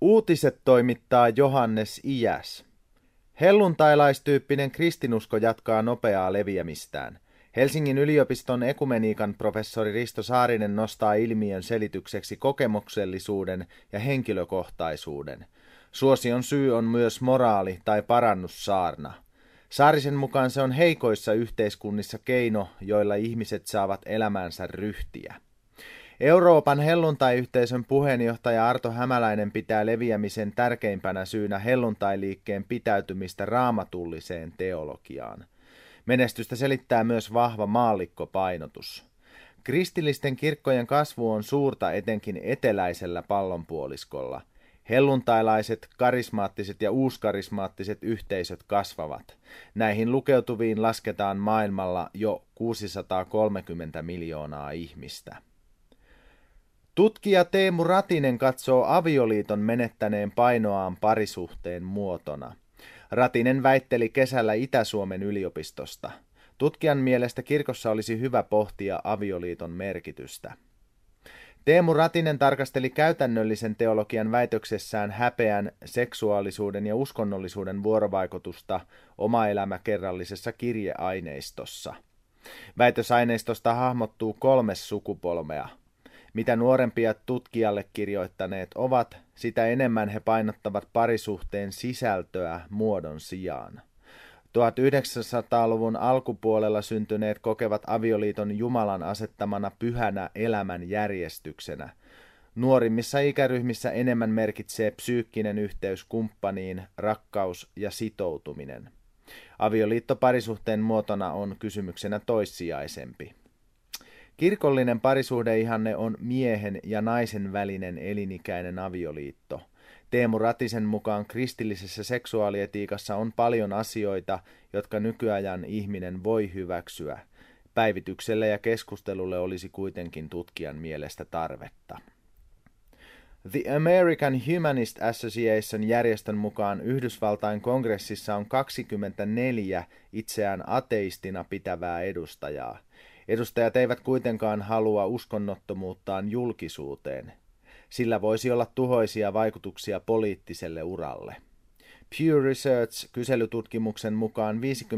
Uutiset toimittaa Johannes Iäs. Helluntailaistyyppinen kristinusko jatkaa nopeaa leviämistään. Helsingin yliopiston ekumeniikan professori Risto Saarinen nostaa ilmiön selitykseksi kokemuksellisuuden ja henkilökohtaisuuden. Suosion syy on myös moraali tai parannussaarna. Saarisen mukaan se on heikoissa yhteiskunnissa keino, joilla ihmiset saavat elämäänsä ryhtiä. Euroopan helluntai-yhteisön puheenjohtaja Arto Hämäläinen pitää leviämisen tärkeimpänä syynä helluntailiikkeen pitäytymistä raamatulliseen teologiaan. Menestystä selittää myös vahva maallikkopainotus. Kristillisten kirkkojen kasvu on suurta etenkin eteläisellä pallonpuoliskolla. Helluntailaiset, karismaattiset ja uuskarismaattiset yhteisöt kasvavat. Näihin lukeutuviin lasketaan maailmalla jo 630 miljoonaa ihmistä. Tutkija Teemu Ratinen katsoo avioliiton menettäneen painoaan parisuhteen muotona. Ratinen väitteli kesällä Itä-Suomen yliopistosta. Tutkijan mielestä kirkossa olisi hyvä pohtia avioliiton merkitystä. Teemu Ratinen tarkasteli käytännöllisen teologian väitöksessään häpeän, seksuaalisuuden ja uskonnollisuuden vuorovaikutusta omaelämäkerrallisessa kirjeaineistossa. Väitösaineistosta hahmottuu 3 sukupolvea. Mitä nuorempia tutkijalle kirjoittaneet ovat, sitä enemmän he painottavat parisuhteen sisältöä muodon sijaan. 1900-luvun alkupuolella syntyneet kokevat avioliiton Jumalan asettamana pyhänä elämänjärjestyksenä. Nuorimmissa ikäryhmissä enemmän merkitsee psyykkinen yhteys kumppaniin, rakkaus ja sitoutuminen. Avioliitto parisuhteen muotona on kysymyksenä toissijaisempi. Kirkollinen parisuhdeihanne on miehen ja naisen välinen elinikäinen avioliitto. Teemu Ratisen mukaan kristillisessä seksuaalietiikassa on paljon asioita, jotka nykyajan ihminen voi hyväksyä. Päivitykselle ja keskustelulle olisi kuitenkin tutkijan mielestä tarvetta. The American Humanist Association järjestön mukaan Yhdysvaltain kongressissa on 24 itseään ateistina pitävää edustajaa. Edustajat eivät kuitenkaan halua uskonnottomuuttaan julkisuuteen. Sillä voisi olla tuhoisia vaikutuksia poliittiselle uralle. Pew Research-kyselytutkimuksen mukaan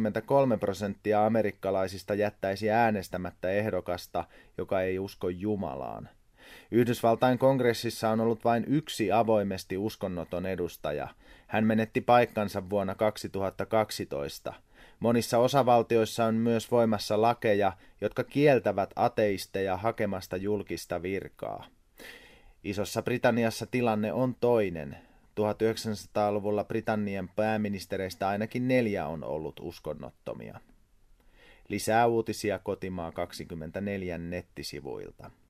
53% amerikkalaisista jättäisi äänestämättä ehdokasta, joka ei usko Jumalaan. Yhdysvaltain kongressissa on ollut vain yksi avoimesti uskonnoton edustaja. Hän menetti paikkansa vuonna 2012. Monissa osavaltioissa on myös voimassa lakeja, jotka kieltävät ateisteja hakemasta julkista virkaa. Isossa Britanniassa tilanne on toinen. 1900-luvulla Britannian pääministereistä ainakin 4 on ollut uskonnottomia. Lisää uutisia Kotimaa 24 nettisivuilta.